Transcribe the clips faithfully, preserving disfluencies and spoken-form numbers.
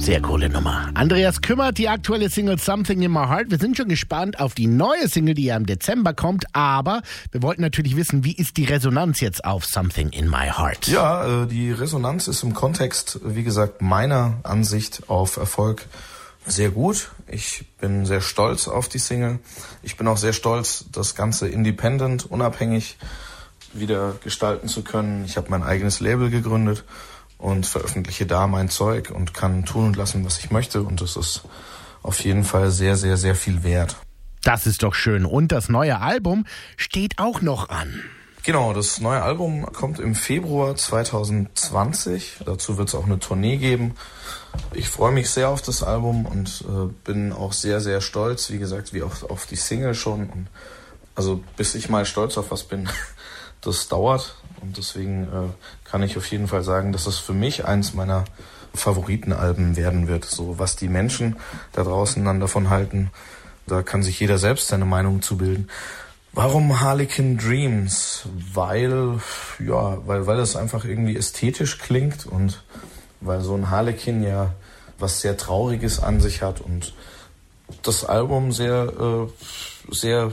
Sehr coole Nummer. Andreas Kümmert, die aktuelle Single Something in My Heart. Wir sind schon gespannt auf die neue Single, die ja im Dezember kommt. Aber wir wollten natürlich wissen, wie ist die Resonanz jetzt auf Something in My Heart? Ja, äh, die Resonanz ist im Kontext, wie gesagt, meiner Ansicht auf Erfolg sehr gut. Ich bin sehr stolz auf die Single. Ich bin auch sehr stolz, das Ganze independent, unabhängig wieder gestalten zu können. Ich habe mein eigenes Label gegründet und veröffentliche da mein Zeug und kann tun und lassen, was ich möchte. Und das ist auf jeden Fall sehr, sehr, sehr viel wert. Das ist doch schön. Und das neue Album steht auch noch an. Genau, das neue Album kommt im Februar zwanzig zwanzig. Dazu wird es auch eine Tournee geben. Ich freue mich sehr auf das Album und äh, bin auch sehr, sehr stolz, wie gesagt, wie auch auf die Single schon. Und also bis ich mal stolz auf was bin, das dauert. Und deswegen äh, kann ich auf jeden Fall sagen, dass es für mich eins meiner Favoritenalben werden wird. So, was die Menschen da draußen dann davon halten, da kann sich jeder selbst seine Meinung zu bilden. Warum Harlequin Dreams? Weil, ja, weil, weil das einfach irgendwie ästhetisch klingt und weil so ein Harlequin ja was sehr Trauriges an sich hat und das Album sehr, äh, sehr,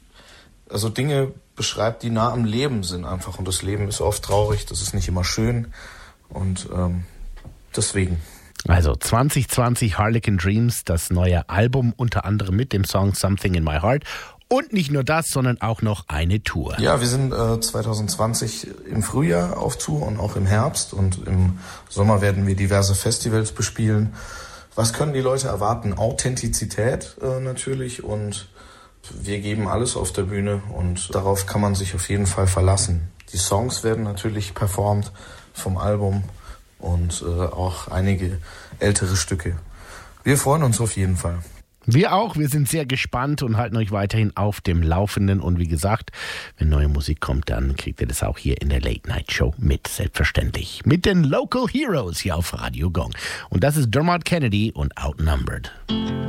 also Dinge beschreibt, die nah am Leben sind einfach. Und das Leben ist oft traurig, das ist nicht immer schön. Und ähm, deswegen. Also zwanzig zwanzig Harlequin Dreams, das neue Album, unter anderem mit dem Song Something in My Heart. Und nicht nur das, sondern auch noch eine Tour. Ja, wir sind äh, zwanzig zwanzig im Frühjahr auf Tour und auch im Herbst. Und im Sommer werden wir diverse Festivals bespielen. Was können die Leute erwarten? Authentizität äh, natürlich und wir geben alles auf der Bühne und darauf kann man sich auf jeden Fall verlassen. Die Songs werden natürlich performt vom Album und äh, auch einige ältere Stücke. Wir freuen uns auf jeden Fall. Wir auch, wir sind sehr gespannt und halten euch weiterhin auf dem Laufenden. Und wie gesagt, wenn neue Musik kommt, dann kriegt ihr das auch hier in der Late Night Show mit, selbstverständlich. Mit den Local Heroes hier auf Radio Gong. Und das ist Dermot Kennedy und Outnumbered.